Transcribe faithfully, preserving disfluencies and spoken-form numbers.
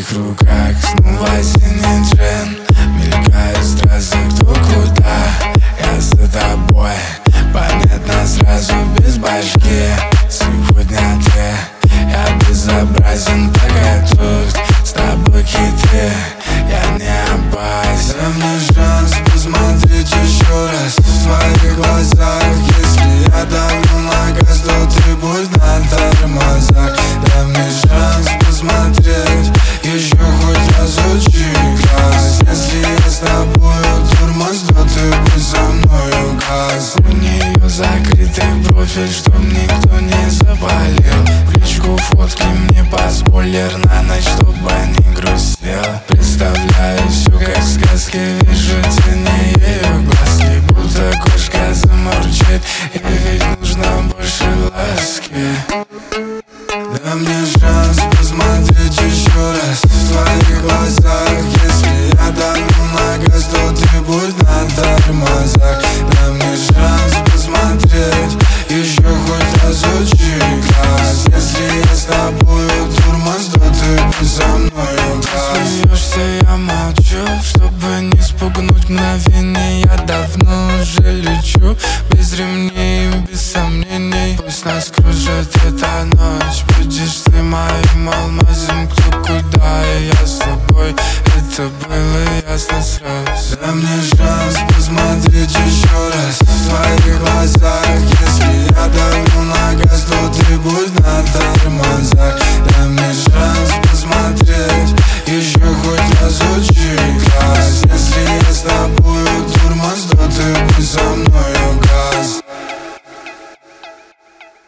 твоих руках снова осенний джин. Мелькают стразы, кто куда. Я за тобой, понятно сразу, без башки. Сегодня ты, я безобразен, пока тут с тобой киты. Я не опасен. Дай мне шанс посмотреть еще раз в твоих глазах. Если я давлю на газ, то ты будь на тормозах. Дай мне шанс посмотреть еще хоть разочек раз. Если я с тобою тормоз, то ты будь со мною газ. У нее закрытый профиль, чтоб никто не запалил. В личку фотки мне по спойлер на ночь, чтобы не грустил. Представляю все как в сказке, вижу тени ее глазки. Будто кошка замурчит, и ведь нужно больше ласки. Дай мне шанс посмотреть еще раз в твоих глазах. Если я давлю на газ, то ты будь на тормозах. Дай мне шанс посмотреть еще хоть разочек раз. Если я с тобою тормоз, то ты будь со мною газ. Смеешься, я молчу, чтобы не спугнуть мгновение. Я давно уже лечу без ремней.